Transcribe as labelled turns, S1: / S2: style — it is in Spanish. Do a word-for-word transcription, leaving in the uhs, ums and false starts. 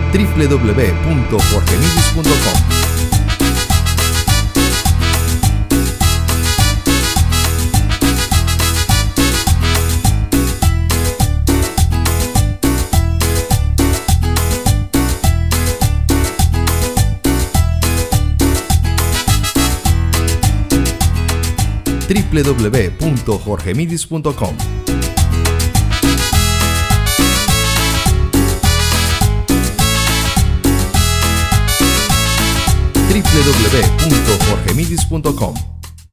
S1: w w w punto jorge midis punto com. w w w punto jorge midis punto com. w w w punto jorge midis punto com.